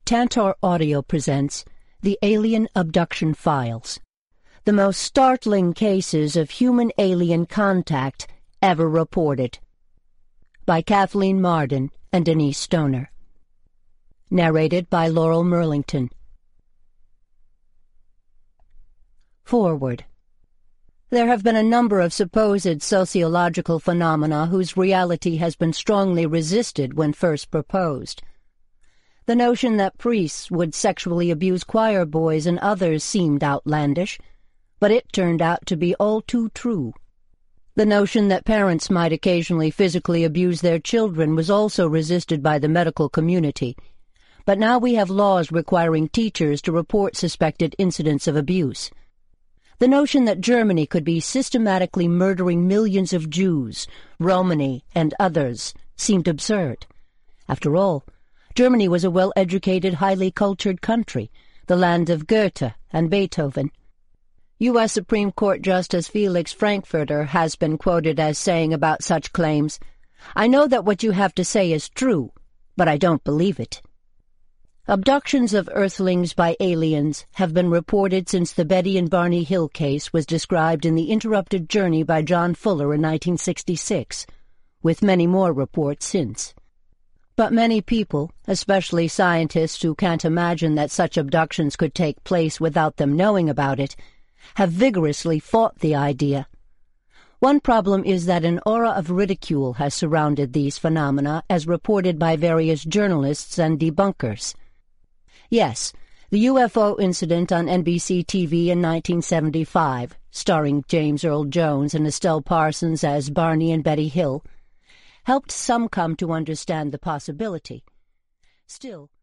Tantor Audio presents The Alien Abduction Files, the most startling cases of human-alien contact ever reported, by Kathleen Marden and Denise Stoner. Narrated by Laurel Merlington. Forward. There have been a number of supposed sociological phenomena whose reality has been strongly resisted when first proposed. The notion that priests would sexually abuse choir boys and others seemed outlandish, but it turned out to be all too true. The notion that parents might occasionally physically abuse their children was also resisted by the medical community, but now we have laws requiring teachers to report suspected incidents of abuse. The notion that Germany could be systematically murdering millions of Jews, Romani, and others seemed absurd. After all, Germany was a well-educated, highly cultured country, the land of Goethe and Beethoven. U.S. Supreme Court Justice Felix Frankfurter has been quoted as saying about such claims, "I know that what you have to say is true, but I don't believe it." Abductions of Earthlings by aliens have been reported since the Betty and Barney Hill case was described in The Interrupted Journey by John Fuller in 1966, with many more reports since. But many people, especially scientists who can't imagine that such abductions could take place without them knowing about it, have vigorously fought the idea. One problem is that an aura of ridicule has surrounded these phenomena as reported by various journalists and debunkers. Yes, the UFO incident on NBC TV in 1975, starring James Earl Jones and Estelle Parsons as Barney and Betty Hill, helped some come to understand the possibility. Still,